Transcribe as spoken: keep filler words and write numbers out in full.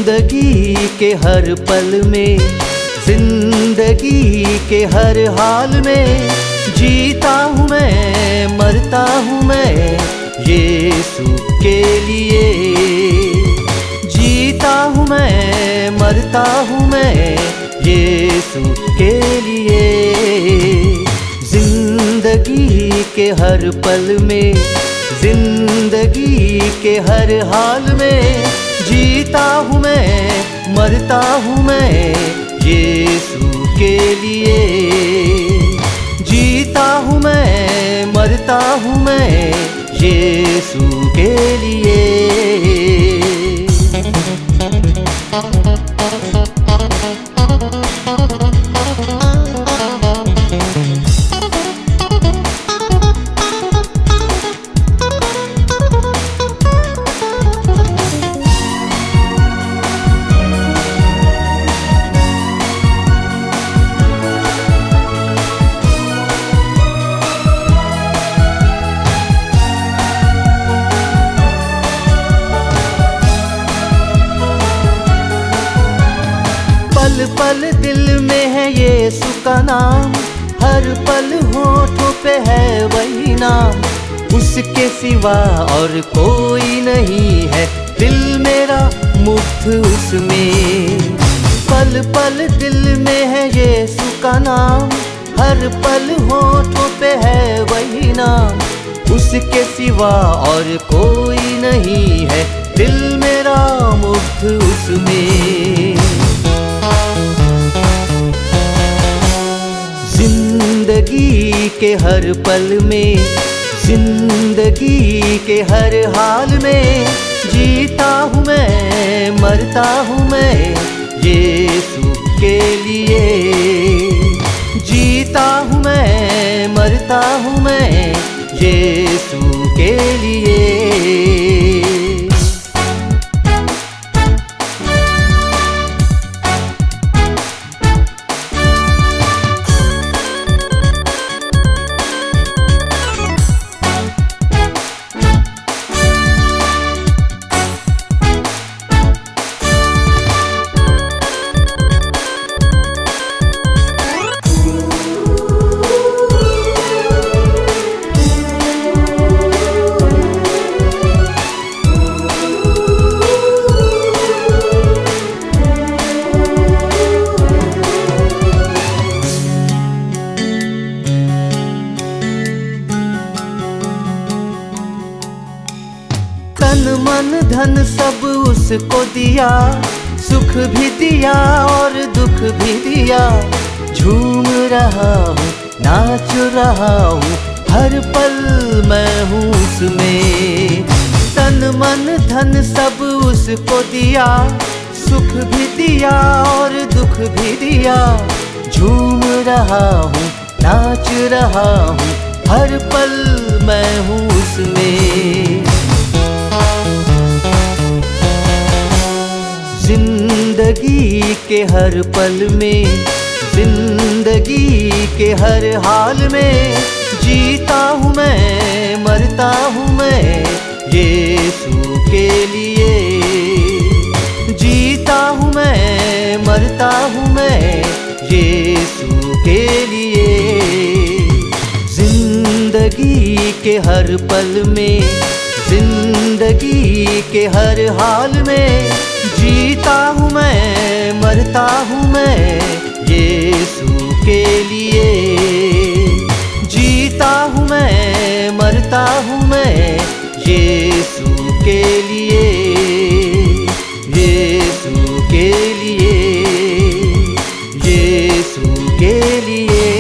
जिंदगी के हर पल में, जिंदगी के हर हाल में जीता हूँ मैं, मरता हूँ मैं यीशु के लिए। जीता हूँ मैं, मरता हूँ मैं यीशु के लिए। जिंदगी के हर पल में, जिंदगी के हर हाल में जीता हूँ मैं, मरता हूँ मैं यीशु के लिए। जीता हूँ मैं, मरता हूँ मैं यीशु के लिए। पल पल दिल में है यीशु का नाम, हर पल होठों पे है वही नाम। उसके सिवा और कोई नहीं है, दिल मेरा मुक्त उसमें। पल पल दिल में है यीशु का नाम, हर पल होठों पे है वही नाम। उसके सिवा और कोई नहीं है, दिल मेरा मुक्त उसमें। जिंदगी के हर पल में, जिंदगी के हर हाल में जीता हूँ मैं, मरता हूँ मैं यीशु के लिए। जीता हूँ मैं, मरता हूँ मैं यीशु के लिए। तन मन धन सब उसको दिया, सुख भी दिया और दुख भी दिया। झूम रहा हूँ, नाच रहा हूँ, हर पल मैं हूँ उसमें। तन मन धन सब उसको दिया, सुख भी दिया और दुख भी दिया। झूम रहा हूँ, नाच रहा हूँ, हर पल मैं हूँ उसमें। जिंदगी के हर पल में, जिंदगी के हर हाल में जीता हूँ मैं, मरता हूँ मैं यीशु के लिए। जीता हूँ मैं, मरता हूँ मैं यीशु के लिए। जिंदगी के हर पल में, जिंदगी के हर हाल में जीता हूँ मैं, मरता हूँ मैं यीशु के लिए। जीता हूँ मैं, मरता हूँ मैं यीशु के लिए। यीशु के लिए, यीशु के लिए।